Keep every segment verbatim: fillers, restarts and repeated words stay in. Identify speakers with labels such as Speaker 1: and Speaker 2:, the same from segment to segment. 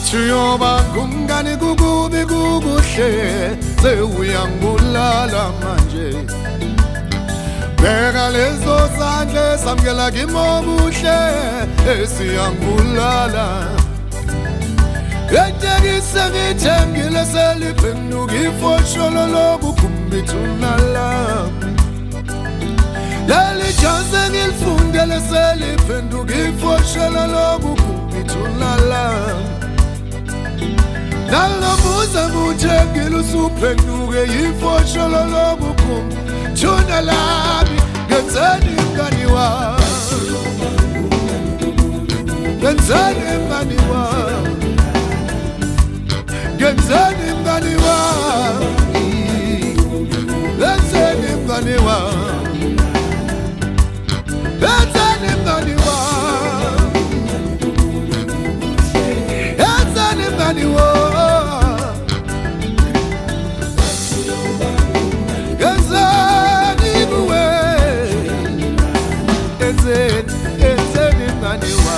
Speaker 1: Uyoba kumngani kukubi kukuhle sewuyangibulala manje Bheka lezo sandle samkela kimi obuhle esiyangibulala Ngejekise ngithembile seliphenduka ifosholo lokukhumithunala Leli jazi ngilifundele seliphenduka ifosholo lokukhumithunala Nalabuza ngujekile usuphenduke ifosholo lokukhumithunala Ngenzeni mngani wami Ngenzeni mngani wami Ngenzeni mngani wami Ngenzeni mngani wami Ngenzeni mngani wami Ngenzeni mngani wami Ngenzeni kuwe Ngenzeni Ngenzeni mngani wami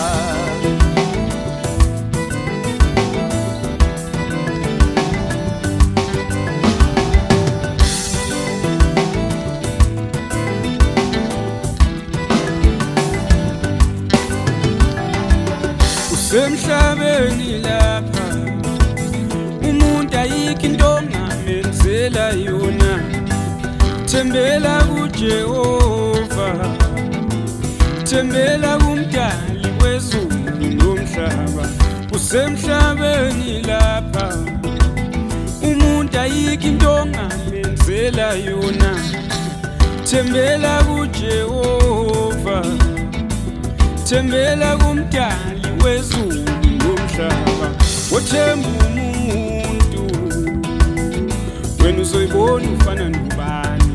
Speaker 2: Semhlabeni lapha umuntu ayikho into ongamenzela yona Thembela kuJehova Thembela kumdali wezulu nomhlaba Usemhlabeni lapha umuntu ayikho into ongamenzela yona Thembela kuJehova Thembela kumdali wezulu nomhlaba Wothemba umuntu wena uzoyibona ufana nobani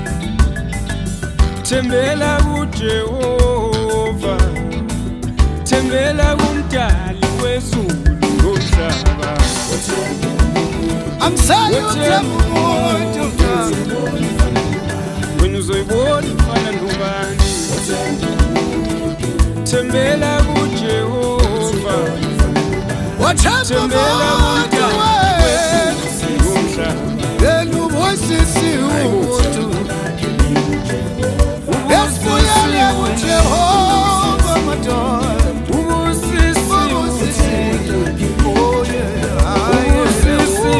Speaker 2: Thembela kuJehova Thembela kumdali wezulu nomhlaba
Speaker 1: I'm saying uthemba umuntu
Speaker 2: wena uzoyibona ufana nobani Thembela kuJehova
Speaker 1: Wathemba umuntu Yena ubusisi umuntu Esibuyele kuJehova madoda
Speaker 2: Ubusisi
Speaker 1: Oh yeah Ubusisi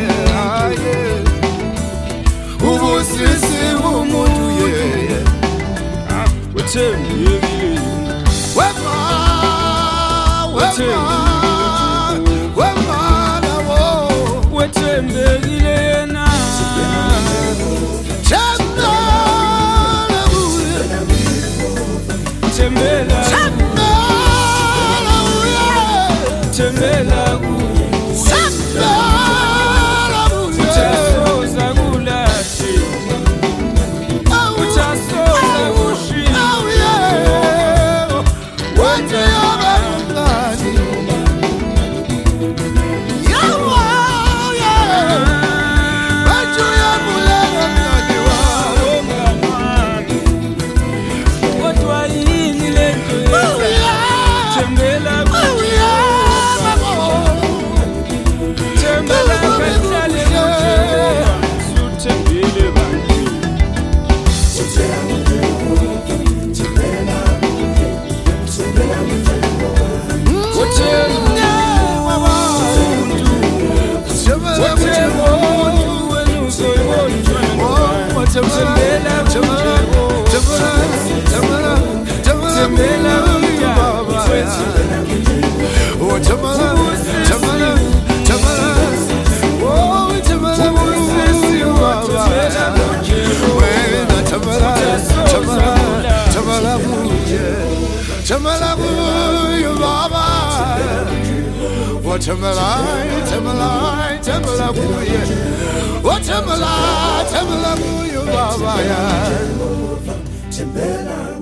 Speaker 1: Ubusisi umuntu yeah
Speaker 2: Wathembekile
Speaker 1: Wema Wema Wema lawo
Speaker 2: Wathembekile yena
Speaker 1: Thembela kuye
Speaker 2: Thembela
Speaker 1: Thembela kuye
Speaker 2: Thembela kuye
Speaker 1: Thembela kuye
Speaker 2: Uthasoza kulahle Uthasoza kushiya
Speaker 1: Wenze abangani Yawa yeah Wenze yabulela mngani wami
Speaker 2: Kodwa yini lento Thembela kuye Thembela kahlale kuJehova Suthembile bantu
Speaker 1: Watemalai, temalai, temalai, kuye. Watemalai, temalai, kuye, baba ya.